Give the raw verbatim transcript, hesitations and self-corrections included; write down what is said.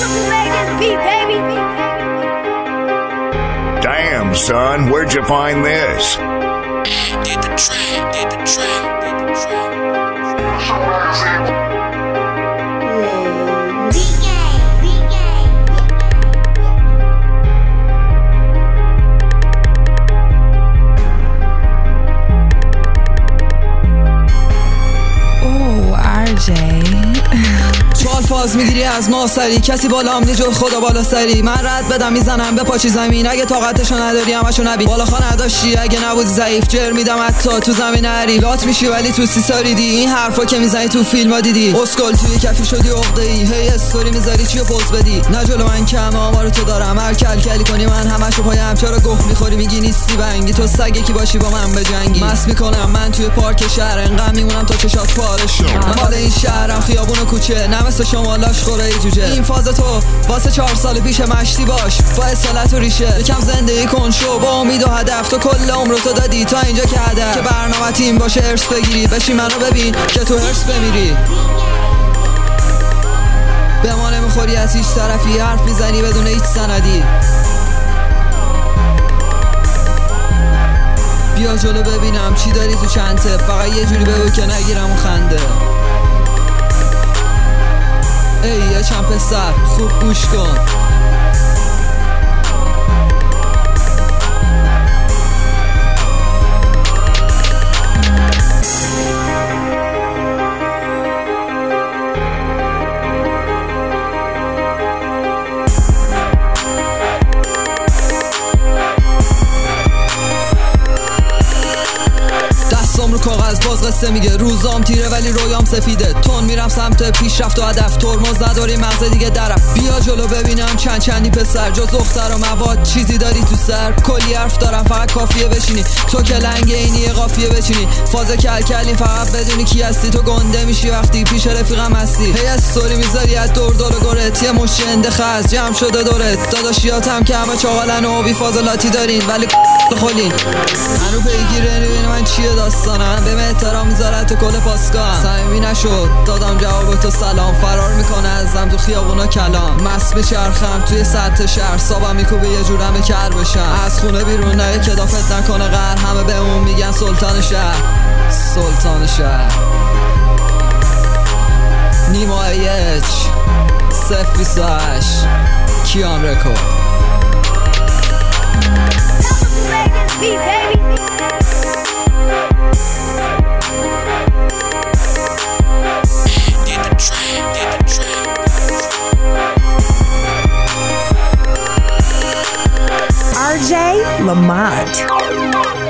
Damn, son, where'd you find this? Get the track, get the track, get the track. چال فاز میگیری از ما سری، کسی بالام نی جز خدا بالا سری. من رد بدم میزنم به پاچی زمین، اگه طاقتشو نداری همشو نبین. بالا خا نداشتی اگه نبودی ضعیف، جر میدم حتی تو زمین هری. لات میشی ولی تو سی ساریدی، این حرفا که میزنی تو فیلم ها دیدی. اسکل توی کفی شدی عقده‌ای، هی استوری میذاری چیو پوز بدی. نه جلو من کم آمارو تو دارم، هر کل کلی کنی من همشو پایم. چرا گفت میخوری میگی نیستی بنگی، تو سگی کی باشی با من بجنگی. مس میکنم من توی پارک شهر، انقدر میمونم تا چشات پارش شو. مال این شهرم خیابون و کوچه، نه مثل شما لاش خوره ای جوجه. این فاز تو واسه چهار سال پیش مشتی باش، با اصالت و ریشه. یکم زندگی کن شو با امید و هدف، تو کل عمرو تو دادی تا اینجا که هدف. که برنامه تیم باشه ارث بگیری، بشی منو ببین که تو هرس بمیری. به ما نمیخوری از هیچ طرفی، حرف میزنی بدون هیچ سندی. بیا جلو ببینم چی داری تو چنته، فقط یه جوری بگو که نگیرم اون خنده. ای یه چند پسر خوب گوش کن، رو کاغذ باز قصه میگه. روزام تیره ولی رویام سفیده، تون میرم سمت پیشرفت و هدف. ترمز نداری مغز دیگه درم، بیا جلو ببینم چند چندی پسر. جز دختر و مواد چیزی داری تو سر؟ کلی حرف دارم فقط کافیه بشینی، تو که لنگ اینی یه قافیه بچینی. فاز کل کلین فقط بدونی کی هستی، تو گنده میشی وقتی پیش رفیقم هستی. هی استوری میذاری از دور دور گرت، یه مشند خز جمع شده دورت. داداشیاتم که همه چاقالن و بی فاضلاتی دارین ولی خولین. هنو پیگیره نبینه من چیه داستانم، به احترام میذاره تو کل پاسگاه. صمیمی نشد دادم جواب تو سلام، فرار میکنه ازم تو خیابونا کلام. مس میچرخم توی سطح شهر، صابم میکوبه یه جورم کر بشم. از خونه بیرون نه کدافت نکنه قهر، همه به اون میگن سلطان شهر. سلطان شهر نیما ایچ صفر بیست و هشت کیان رکورد. R J Lamont.